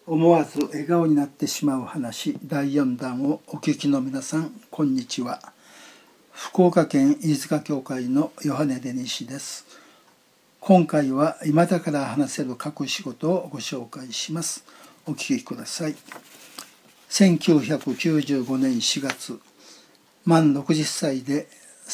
思わず笑顔になってしまう話第4弾をお聞きの皆さん、こんにちは。福岡県飯塚教会のヨハネ・デニシです。今回は今だから話せる隠し事をご紹介します。お聞きください。1995年4月、満60歳で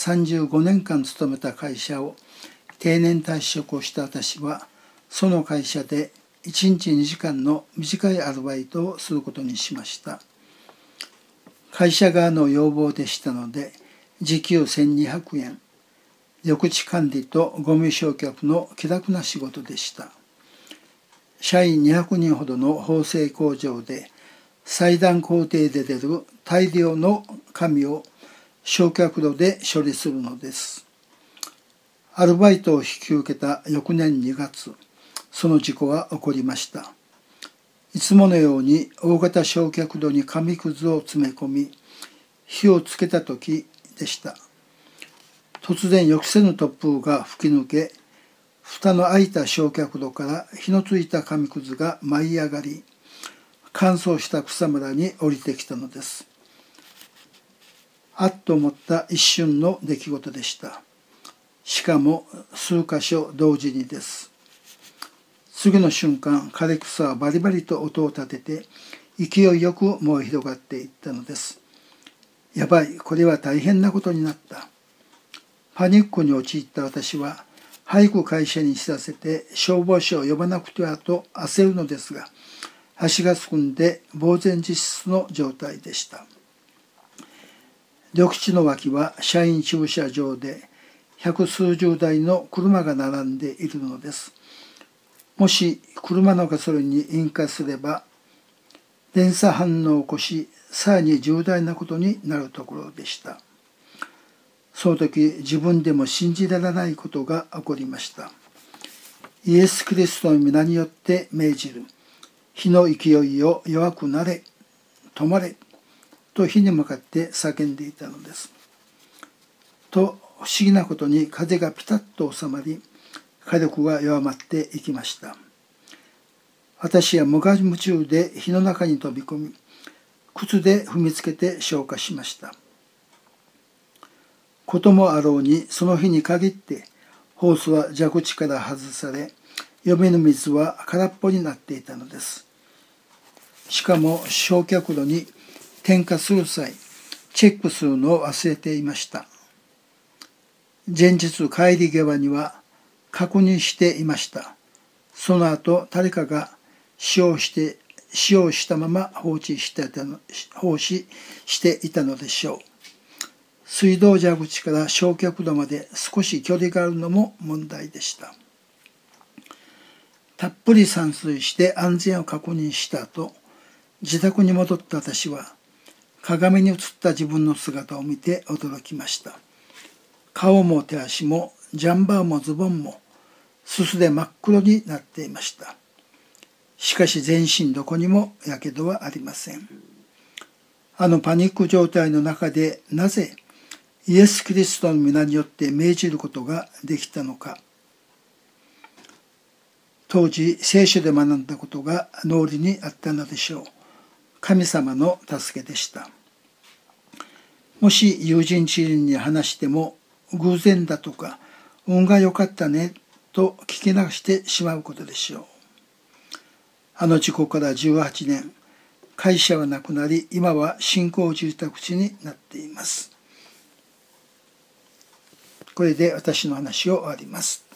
35年間勤めた会社を定年退職をした私は、その会社で1日2時間の短いアルバイトをすることにしました。会社側の要望でしたので、時給1200円、緑地管理とゴミ焼却の気楽な仕事でした。社員200人ほどの縫製工場で、裁断工程で出る大量の紙を焼却炉で処理するのです。アルバイトを引き受けた翌年2月、その事故は起こりました。いつものように大型焼却炉に紙くずを詰め込み、火をつけた時でした。突然予期せぬ突風が吹き抜け、蓋の開いた焼却炉から火のついた紙くずが舞い上がり、乾燥した草むらに降りてきたのです。あっと思った一瞬の出来事でした。しかも数箇所同時にです。次の瞬間、枯れ草はバリバリと音を立てて、勢いよく燃え広がっていったのです。やばい、これは大変なことになった。パニックに陥った私は、早く会社に知らせて消防車を呼ばなくてはと焦るのですが、足がすくんで呆然自失の状態でした。緑地の脇は社員駐車場で、百数十台の車が並んでいるのです。もし車のガソリンに引火すれば、連鎖反応を起こし、さらに重大なことになるところでした。その時、自分でも信じられないことが起こりました。イエス・キリストの皆によって命じる。火の勢いを弱くなれ、止まれ、と火に向かって叫んでいたのです。と、不思議なことに風がピタッと収まり、火力が弱まっていきました。私は無我夢中で火の中に飛び込み、靴で踏みつけて消火しました。こともあろうに、その日に限ってホースは蛇口から外され、読めぬ水は空っぽになっていたのです。しかも焼却炉に点火する際、チェックするのを忘れていました。前日帰り際には確認していました。その後、誰かが使用したまま放置していたのでしょう。水道蛇口から焼却炉まで少し距離があるのも問題でした。たっぷり散水して安全を確認した後、自宅に戻った私は、鏡に映った自分の姿を見て驚きました。顔も手足もジャンバーもズボンもすすで真っ黒になっていました。しかし全身どこにもやけどはありません。あのパニック状態の中でなぜイエス・キリストの皆によって命じることができたのか。当時聖書で学んだことが脳裏にあったのでしょう。神様の助けでした。もし友人知人に話しても偶然だとか運が良かったねと聞き流してしまうことでしょう。あの事故から18年、会社はなくなり、今は新興住宅地になっています。これで私の話を終わります。